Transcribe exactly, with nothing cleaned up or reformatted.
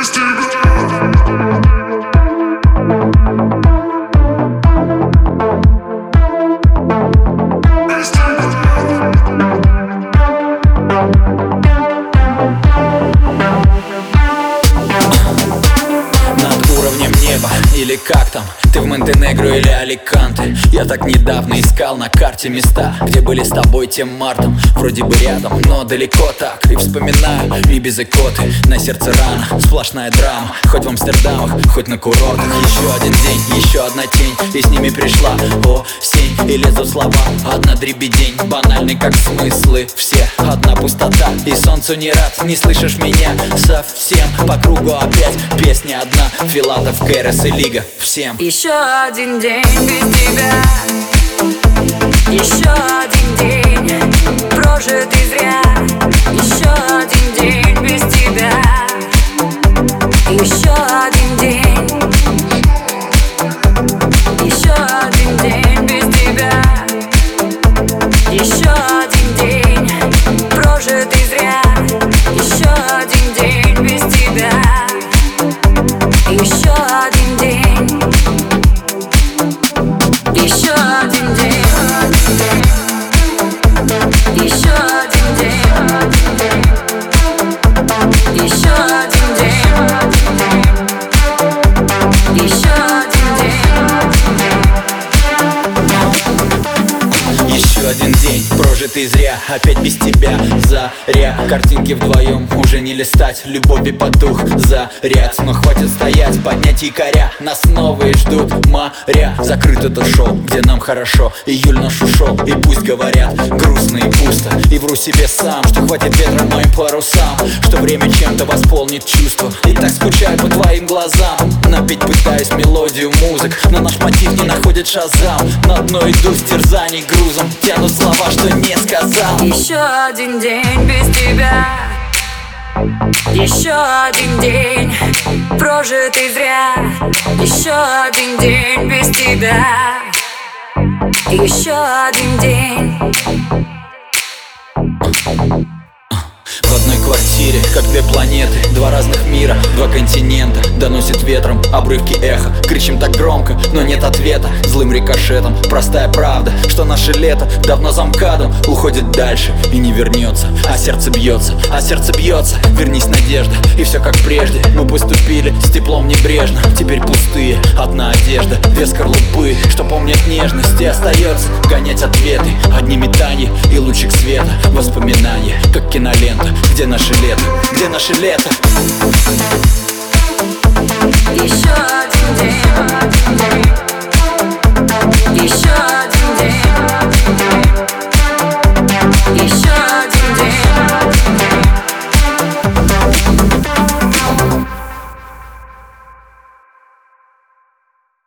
Или как там, ты в Монтенегро или Аликанте. Я так недавно искал на карте места, где были с тобой тем мартом. Вроде бы рядом, но далеко так. И вспоминаю Ибиз и Коты. На сердце рана, сплошная драма. Хоть в Амстердамах, хоть на курортах. Еще один день, еще одна тень, и с ними пришла осень. И лезут слова, одна дребедень. Банальный как смыслы все, одна пустота. И солнцу не рад, не слышишь меня совсем. По кругу опять песня одна. Филатов, Кэрос и Лига, всем. Еще один день без тебя, еще один день прожитый зря. Еще один день без тебя, еще один день, еще один день без тебя, еще один день прожитый зря. Еще один день без тебя, еще один день, еще один день, еще один день, еще один день, еще один день. Еще один день прожитый зря, опять без тебя заря. Картинки вдвоем уже не листать, любови потух заряд. Но хватит стоять, поднять якоря, нас новые ждут моря. Закрыт это шоу, где нам хорошо, июль наш ушел. И пусть говорят грустно и пусто, и вру себе сам, что хватит ветра моим парусам, что время чем-то восполнит чувства. И так скучаю по твоим глазам, напеть пытаюсь мелодию музык, но наш мотив не находит шазам. На дно иду с терзаний грузом, тянут слова, что не сказал. Еще один день без тебя, еще один день прожитый зря. Еще один день без тебя, еще один день. В одной квартире, как две планеты, два разных мира, два континента. Доносит ветром обрывки эха, кричим так громко, но нет ответа. Злым рикошетом простая правда, что наше лето давно за МКАДом уходит дальше и не вернется. А сердце бьется, а сердце бьется. Вернись, надежда, и все как прежде. Мы поступили с теплом небрежно, теперь пустые, одна одежда, две скорлупы, что помнят нежность. И остается гонять ответы, одни метания и лучик света. Воспоминания, как кинолента. Где наше лето? Где наше лето? Еще